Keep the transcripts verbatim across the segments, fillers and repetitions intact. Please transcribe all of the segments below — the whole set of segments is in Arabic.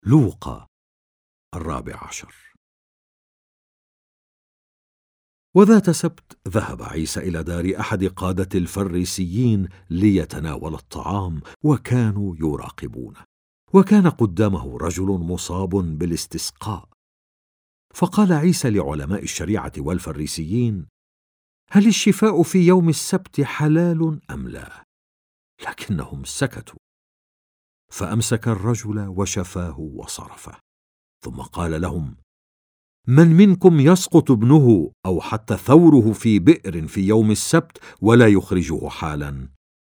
لوقا الرابع عشر. وذات سبت ذهب عيسى إلى دار أحد قادة الفريسيين ليتناول الطعام، وكانوا يراقبونه. وكان قدامه رجل مصاب بالاستسقاء. فقال عيسى لعلماء الشريعة والفريسيين: هل الشفاء في يوم السبت حلال أم لا؟ لكنهم سكتوا. فأمسك الرجل وشفاه وصرفه، ثم قال لهم: من منكم يسقط ابنه أو حتى ثوره في بئر في يوم السبت ولا يخرجه حالا؟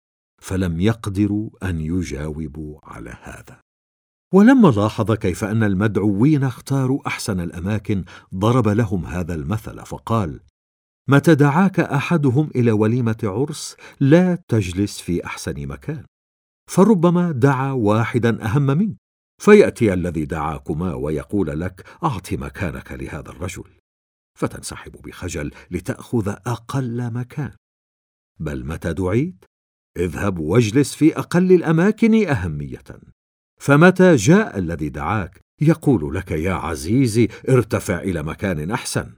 فلم يقدروا أن يجاوبوا على هذا. ولما لاحظ كيف أن المدعوين اختاروا أحسن الأماكن، ضرب لهم هذا المثل فقال: متى دعاك أحدهم إلى وليمة عرس لا تجلس في أحسن مكان، فربما دعا واحدا أهم منك، فيأتي الذي دعاكما ويقول لك: أعط مكانك لهذا الرجل، فتنسحب بخجل لتأخذ أقل مكان. بل متى دعيت اذهب واجلس في أقل الأماكن أهمية، فمتى جاء الذي دعاك يقول لك: يا عزيزي ارتفع إلى مكان أحسن،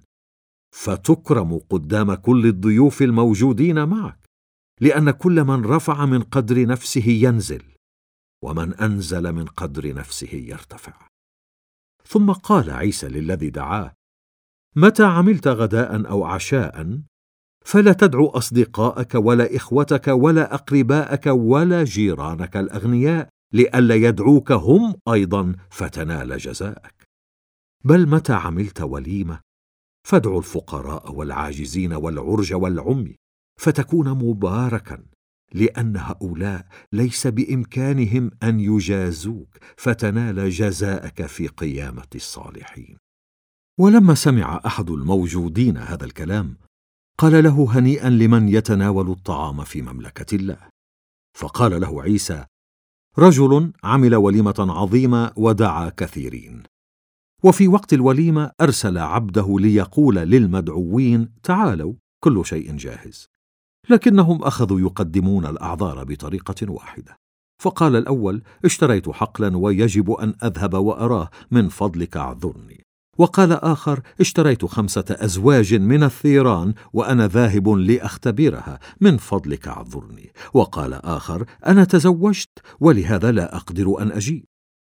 فتكرم قدام كل الضيوف الموجودين معك، لأن كل من رفع من قدر نفسه ينزل، ومن أنزل من قدر نفسه يرتفع. ثم قال عيسى للذي دعاه: متى عملت غداء أو عشاء فلا تدعو أصدقائك ولا إخوتك ولا أقرباءك ولا جيرانك الأغنياء، لئلا يدعوك هم أيضا فتنال جزاءك. بل متى عملت وليمة فادعوا الفقراء والعاجزين والعرج والعمي، فتكون مباركا، لأن هؤلاء ليس بإمكانهم أن يجازوك، فتنال جزاءك في قيامة الصالحين. ولما سمع أحد الموجودين هذا الكلام قال له: هنيئا لمن يتناول الطعام في مملكة الله. فقال له عيسى: رجل عمل وليمة عظيمة ودعا كثيرين، وفي وقت الوليمة أرسل عبده ليقول للمدعوين: تعالوا، كل شيء جاهز. لكنهم أخذوا يقدمون الأعذار بطريقة واحدة. فقال الأول: اشتريت حقلا ويجب أن أذهب وأراه، من فضلك اعذرني. وقال آخر: اشتريت خمسة أزواج من الثيران وأنا ذاهب لأختبرها، من فضلك اعذرني. وقال آخر: أنا تزوجت ولهذا لا أقدر أن أجيء.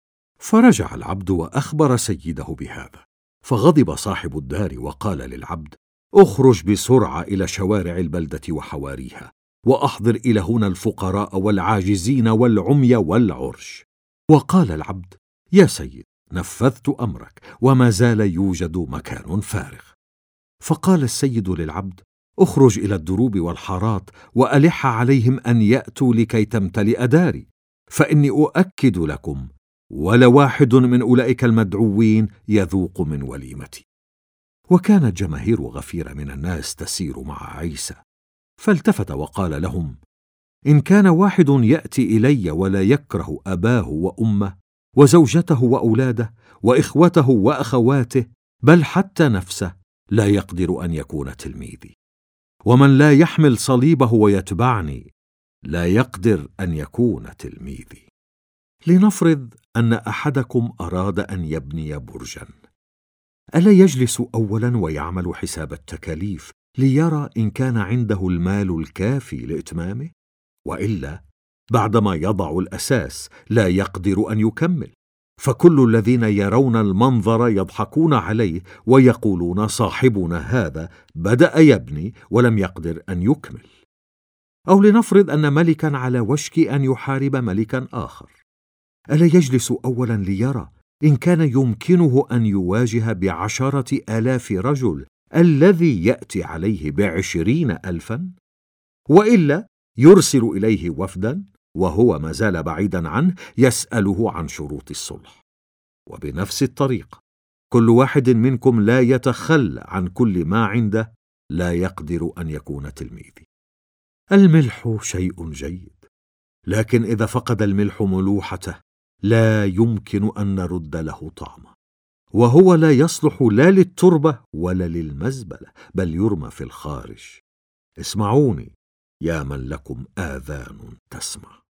فرجع العبد وأخبر سيده بهذا، فغضب صاحب الدار وقال للعبد: اخرج بسرعة إلى شوارع البلدة وحواريها، وأحضر إلى هنا الفقراء والعاجزين والعمي والعرج. وقال العبد: يا سيد، نفذت أمرك، وما زال يوجد مكان فارغ. فقال السيد للعبد: اخرج إلى الدروب والحارات وألح عليهم أن يأتوا لكي تمتلئ داري، فإني أؤكد لكم ولا واحد من أولئك المدعوين يذوق من وليمتي. وكانت جماهير غفيرة من الناس تسير مع عيسى، فالتفت وقال لهم: إن كان واحد يأتي إلي ولا يكره أباه وأمه وزوجته وأولاده وإخوته وأخواته بل حتى نفسه، لا يقدر أن يكون تلميذي. ومن لا يحمل صليبه ويتبعني لا يقدر أن يكون تلميذي. لنفرض أن أحدكم أراد أن يبني برجا، ألا يجلس أولا ويعمل حساب التكاليف ليرى إن كان عنده المال الكافي لإتمامه؟ وإلا بعدما يضع الأساس لا يقدر أن يكمل، فكل الذين يرون المنظر يضحكون عليه ويقولون: صاحبنا هذا بدأ يبني ولم يقدر أن يكمل. أو لنفرض أن ملكا على وشك أن يحارب ملكا آخر، ألا يجلس أولا ليرى إن كان يمكنه أن يواجه بعشرة آلاف رجل الذي يأتي عليه بعشرين ألفا؟ وإلا يرسل إليه وفدا وهو ما زال بعيدا عنه يسأله عن شروط الصلح. وبنفس الطريقة كل واحد منكم لا يتخلى عن كل ما عنده، لا يقدر أن يكون تلميذي. الملح شيء جيد، لكن إذا فقد الملح ملوحته لا يمكن أن نرد له طعمه، وهو لا يصلح لا للتربة ولا للمزبلة، بل يرمى في الخارج. اسمعوني يا من لكم آذان تسمع.